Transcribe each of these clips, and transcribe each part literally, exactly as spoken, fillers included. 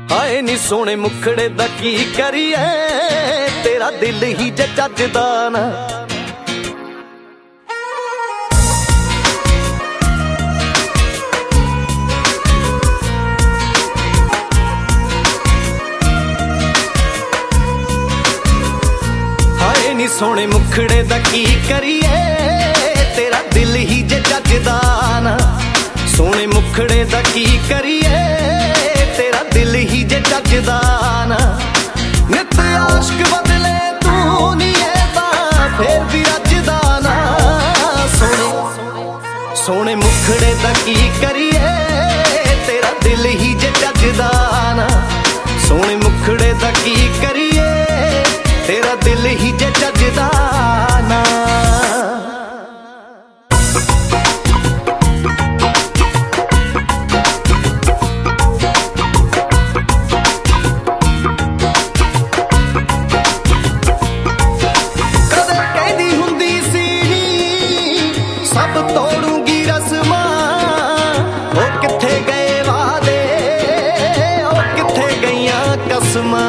ਹਾਏ ਨੀ ਸੋਹਣੇ ਮੁਖੜੇ ਦਾ ਕੀ ਕਰੀਏ, ਤੇਰਾ ਦਿਲ ਹੀ ਜੇ ਚੱਜਦਾ ਨਾ। ਹਾਏ ਨੀ ਸੋਹਣੇ ਮੁਖੜੇ ਦਾ ਕੀ ਕਰੀਏ, ਤੇਰਾ ਦਿਲ ਹੀ ਜੇ ਚੱਜਦਾ ਨਾ। ਸੋਹਣੇ ਮੁਖੜੇ ਦਾ ਕੀ ਕਰੀਏ, ਤੇਰਾ ਦਿਲ ਹੀ ਜੇ ਚੱਜਦਾ ਨਾ। ਨਿਤ ਆਸ਼ਕ ਬਦਲੇ ਤੂੰ ਨੀ ਤਾਂ ਫੇਰ ਵੀ ਰੱਜਦਾ ਨਾ। ਸੋਹਣੇ ਸੋਹਣੇ ਮੁਖੜੇ ਦਾ ਕੀ ਕਰੀਏ, ਤੇਰਾ ਦਿਲ ਹੀ ਜੇ ਚੱਜਦਾ ਨਾ। ਸੋਹਣੇ ਮੁਖੜੇ ਦਾ ਕੀ ਕਰੀਏ, ਤੇਰਾ ਦਿਲ ਹੀ ਜੇ ਚੱਜਦਾ ਨਾ। ਸਭ ਤੋੜੂੰਗੀ ਰਸਮਾਂ, ਉਹ ਕਿੱਥੇ ਗਏ ਵਾਦੇ, ਉਹ ਕਿੱਥੇ ਗਈਆਂ ਕਸਮਾਂ।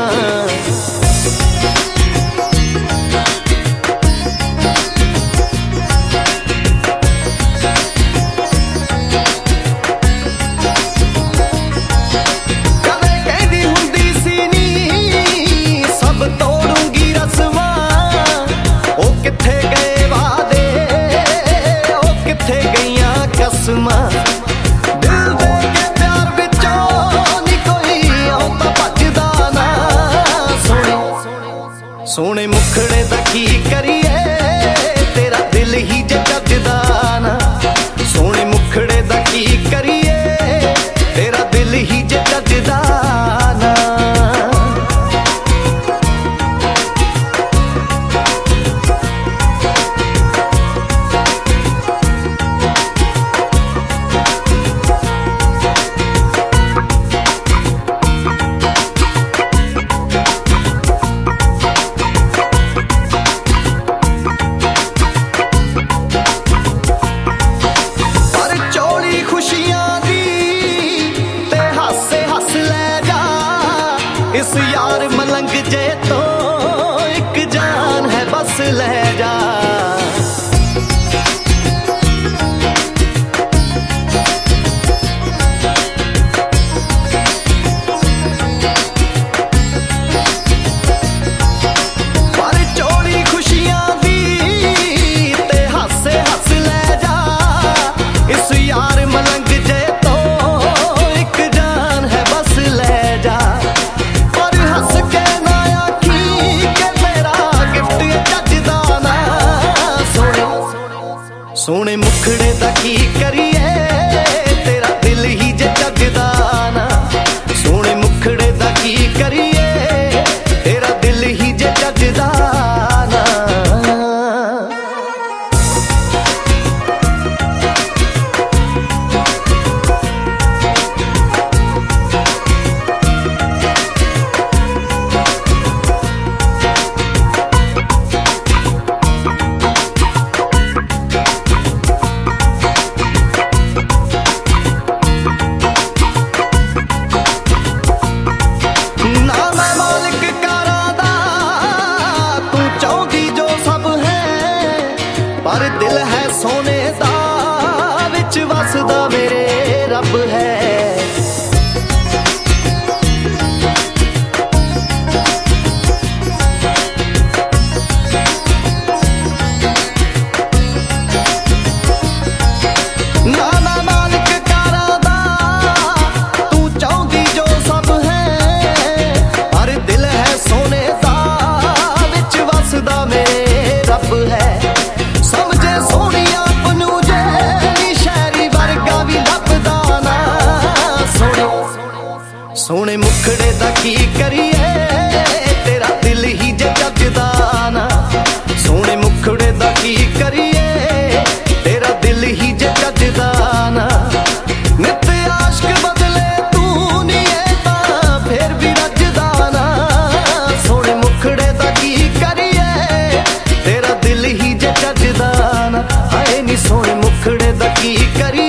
ਕਦੇ ਕਹਿੰਦੀ ਹੁੰਦੀ ਸੀ ਨੀ ਸਭ ਤੋੜੂੰਗੀ ਰਸਮਾਂ, ਉਹ ਕਿੱਥੇ ਗਏ ਵਾਦੇ, ਕਿੱਥੇ ਗਈਆਂ ਕਸਮਾਂ। ਦਿਲ ਦੇ ਕੇ ਪਿਆਰ ਵਿੱਚੋਂ ਨੀ ਕੋਈ ਆਉਂਦਾ ਭੱਜਦਾ ਨਾ। ਸੋਹਣੇ ਸੋਹਣੇ ਮੁਖੜੇ ਦਾ ਕੀ ਕਰੀਏ, ਤੇਰਾ ਦਿਲ ਹੀ ਜੇ ਚੱਜਦਾ ਨਾ। ਸੋਹਣੇ ਮੁਖੜੇ ਦਾ ਕੀ ਕਰੀਏ, ਤੇਰਾ ਦਿਲ ਹੀ ਜੇ ਚੱਜਦਾ ਨਾ। इस यार मलंग जे तो एक जान है बस ले जा। पर चोरी खुशियां दी ते हासे हस ले जा। इस यार मलंग जे तो एक जान है बस ले जा। ਸੋਹਣੇ ਮੁਖੜੇ ਦਾ ਕੀ ਕਰੀਏ, ਤੇਰਾ ਦਿਲ ਹੀ ਜੇ ਚੱਜਦਾ ਨਾ। ਸੋਹਣੇ ਮੁਖੜੇ ਦਾ ਕੀ ਕਰੀਏ, ਤੇਰਾ ਦਿਲ ਹੀ ਜੇ ਚੱਜਦਾ ਨਾ। पर दिल है सोने दा, विच वसदा मेरे रब है। ना ना मालिक कारां दा, तू चाहुंदी जो सब है। पर दिल है सोने दा, विच वसदा मेरे रब है। समझे सोहणिया पनू जे नी शहरी वर्गा भी लभदा ना। सोहणे सोहणे मुखड़े दा की करिए, तेरा दिल ही जे ਚੱਜਦਾ ना। सोहणे मुखड़े दा की करिए, तेरा दिल ही जे ਚੱਜਦਾ ना। नित आशक बदले तू नी तां फिर भी रजदा ना। सोहणे मुखड़े दा की करिए, तेरा दिल ही जे ਚੱਜਦਾ ना। हाय नी सोहणे मुखड़े दा की करिए,